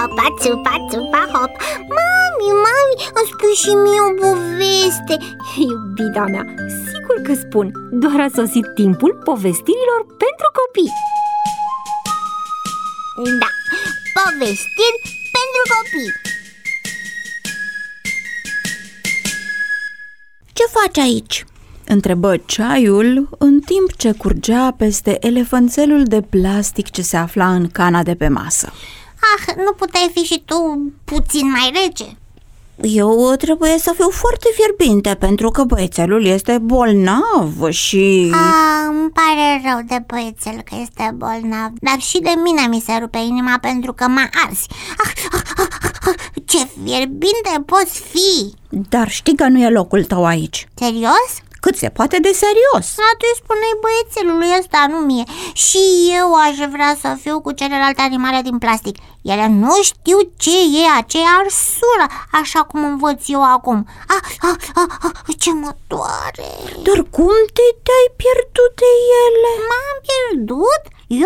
hopa, țupa, țupa, hop. Mami, îmi spui și mie o poveste. Iubita mea, sigur că spun. Doar a sosit timpul povestirilor pentru copii. Da, povestiri pentru copii. Ce faci aici? Întrebă Ceaiul în timp ce curgea peste elefanțelul de plastic ce se afla în cana de pe masă. Nu puteai fi și tu puțin mai rece? Eu trebuie să fiu foarte fierbinte pentru că băiețelul este bolnav și... Îmi pare rău de băiețel că este bolnav, dar și de mine mi se rupe inima pentru că m-a ars. Ce fierbinte poți fi! Dar știi că nu e locul tău aici. Serios? Cât se poate de serios. Tu îi spuneai băiețelului ăsta, nu mie. Și eu aș vrea să fiu cu celelalte animale din plastic. Ele nu știu ce e aceea arsură, așa cum învăț eu acum. Ce mă doare. Dar cum te-ai pierdut de ele? M-am pierdut?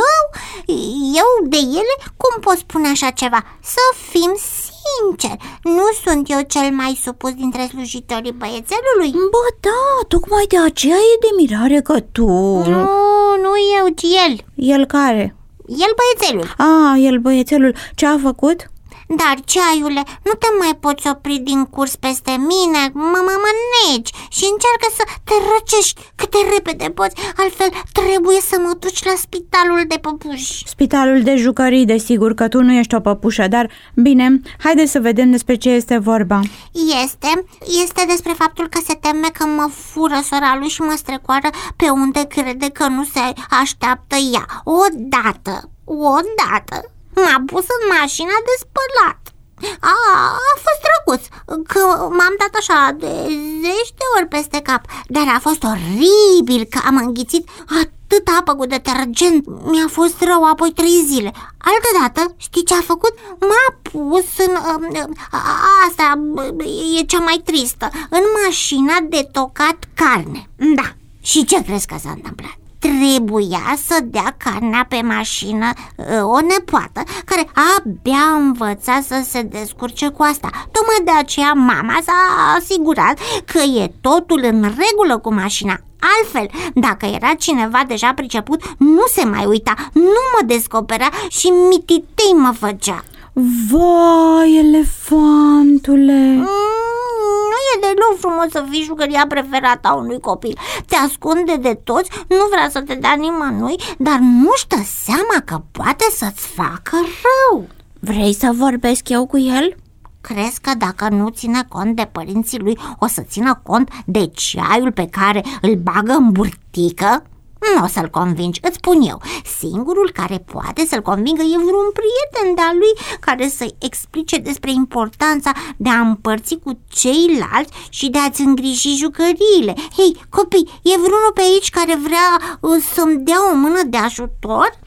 Eu de ele? Cum pot spune așa ceva? Să fim sinceri, nu sunt eu cel mai supus dintre slujitorii băiețelului? Ba da, tocmai de aceea e de mirare că tu... Nu eu, ci el. El care? El băiețelul. El băiețelul. Ce a făcut? Dar, Ceaiule, nu te mai poți opri din curs peste mine, mă negi și încearcă să te răcești cât de repede poți, altfel trebuie să mă duci la spitalul de păpuși. Spitalul de jucării, desigur că tu nu ești o păpușă, dar bine, haide să vedem despre ce este vorba. Este despre faptul că se teme că mă fură sora lui și mă strecoară pe unde crede că nu se așteaptă ea. Odată m-a pus în mașina de spălat. A fost drăguț, că m-am dat așa de 10 de ori peste cap. Dar a fost oribil că am înghițit atâta apă cu detergent. Mi-a fost rău apoi 3 zile. Altădată, știi ce a făcut? M-a pus în... asta e cea mai tristă. În mașina de tocat carne. Da, și ce crezi că s-a întâmplat? Trebuia să dea carnea pe mașină o nepoată care abia învăța să se descurce cu asta. Tocmai de aceea mama s-a asigurat că e totul în regulă cu mașina. Altfel, dacă era cineva deja priceput, nu se mai uita, nu mă descoperea și mititei mă făcea. Vai, elefantule! Nu e deloc frumos să fii jucăria preferată a unui copil. Te ascunde de toți, nu vrea să te dea nimănui, dar nu-și dă seama că poate să-ți facă rău. Vrei să vorbesc eu cu el? Crezi că dacă nu ține cont de părinții lui, o să țină cont de Ceaiul pe care îl bagă în burtică? Nu o să-l convingi, îți spun eu. Singurul care poate să-l convingă e vreun prieten de-a lui care să-i explice despre importanța de a împărți cu ceilalți și de a-ți îngriji jucăriile. Hei, copii, e vreunul pe aici care vrea să-mi dea o mână de ajutor?